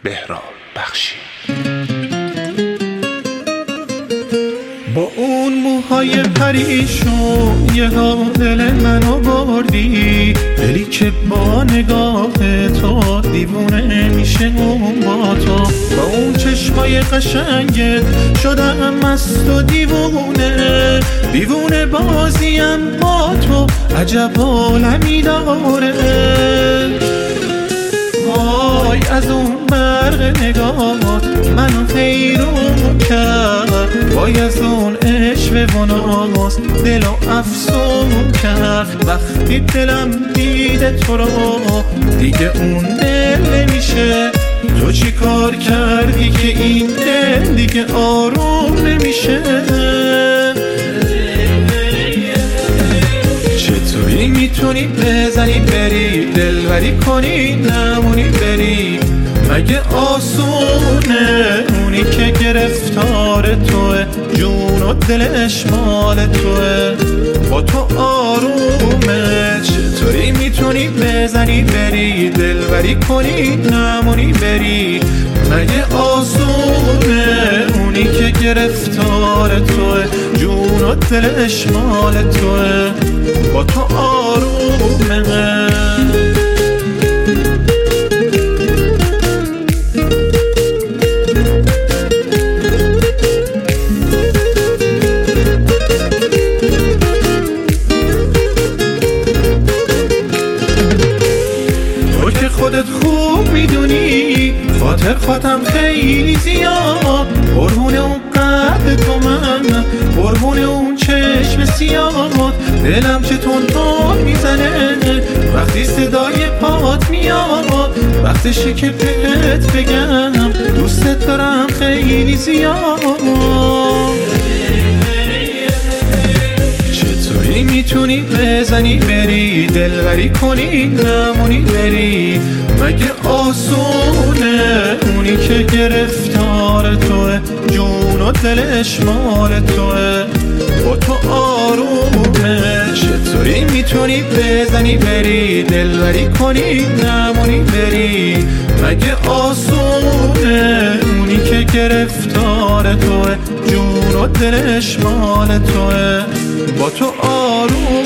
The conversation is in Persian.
بهرام بخشی. با اون موهای پریشون یه ها دل منو بردی، دلی که با نگاه تو دیوونه میشه اون با تو. با اون چشمای قشنگت شدم مست و دیوونه، دیوونه بازیم با تو عجب عالمی داره. وای از اون برق نگاهات منو حیرون کرد، وای از اون عشق و ناز دلو افسون کرد. وقتی دلم دیده تو رو دیگه اون دل نمیشه، تو چی کار کردی که این دل دیگه آروم نمیشه؟ چطوری میتونی بزنی بری دلبری کنی نمونی بری؟ مگه آسونه اونی که گرفتار توه، جون و دلش مال توه، با تو آرومه. چطوری میتونی بزنی بری دلبری کنی نمونی بری؟ مگه آسونه اونی که گرفتار توه، جون و دلش مال توه، با تو آرومه. خودت خوب میدونی خاطر خودم خیلی زیاد، قربون اون قد تو من، قربون اون چشم سیاد. دلم چه تون میزنه وقتی صدای پات میاد، وقتشه که بهت بگم دوستت دارم خیلی زیاد. چطوری میتونی بزنی بری دلبری کنی نمونی بری؟ مگه آسونه اونی که گرفتار توه، جون و دلش مال توه، با تو آرومه. چطوری میتونی بزنی بری دلبری کنی نمونی بری؟ مگه آسونه اونی که گرفتار توه، جون و دلش مال توه، با تو آروم.